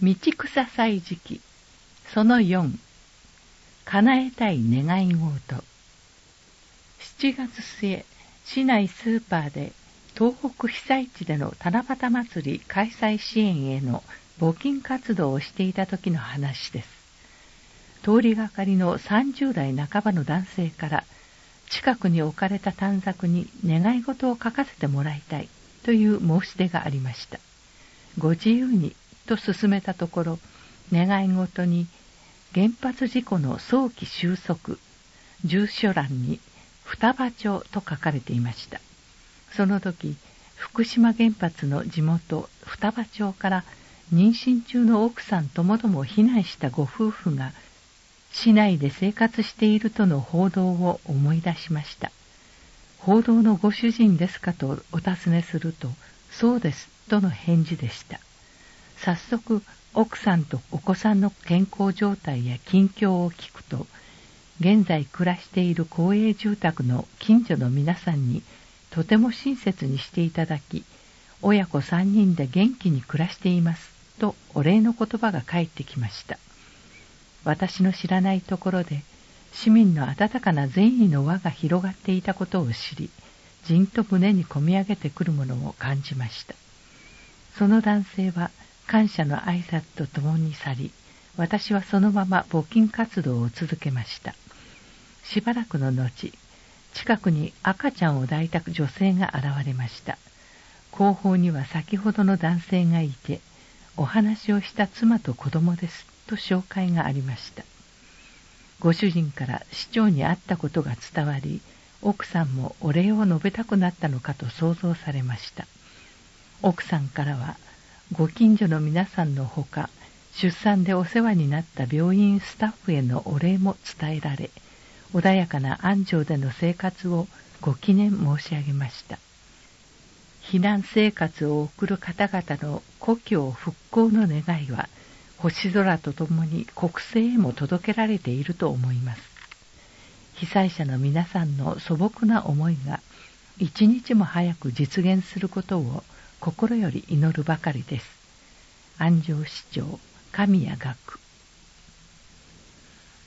道草歳時期その4、叶えたい願い事。7月末、市内スーパーで東北被災地での七夕祭り開催支援への募金活動をしていた時の話です。通りがかりの30代半ばの男性から近くに置かれた短冊に願い事を書かせてもらいたいという申し出がありました。ご自由にと勧めたところ、願い事に原発事故の早期収束、住所欄に双葉町と書かれていました。その時、福島原発の地元双葉町から妊娠中の奥さんともども避難したご夫婦が市内で生活しているとの報道を思い出しました。報道のご主人ですかとお尋ねすると、そうですとの返事でした。早速、奥さんとお子さんの健康状態や近況を聞くと、現在暮らしている公営住宅の近所の皆さんにとても親切にしていただき、親子3人で元気に暮らしていますとお礼の言葉が返ってきました。私の知らないところで市民の温かな善意の輪が広がっていたことを知り、じんと胸にこみ上げてくるものを感じました。その男性は感謝の挨拶とともに去り、私はそのまま募金活動を続けました。しばらくの後、近くに赤ちゃんを抱いた女性が現れました。後方には先ほどの男性がいて、お話をした妻と子供ですと紹介がありました。ご主人から市長に会ったことが伝わり、奥さんもお礼を述べたくなったのかと想像されました。奥さんからは、ご近所の皆さんのほか、出産でお世話になった病院スタッフへのお礼も伝えられ、穏やかな安城での生活をご記念申し上げました。避難生活を送る方々の故郷復興の願いは、星空とともに国政へも届けられていると思います。被災者の皆さんの素朴な思いが一日も早く実現することを心より祈るばかりです。安城市長、神谷学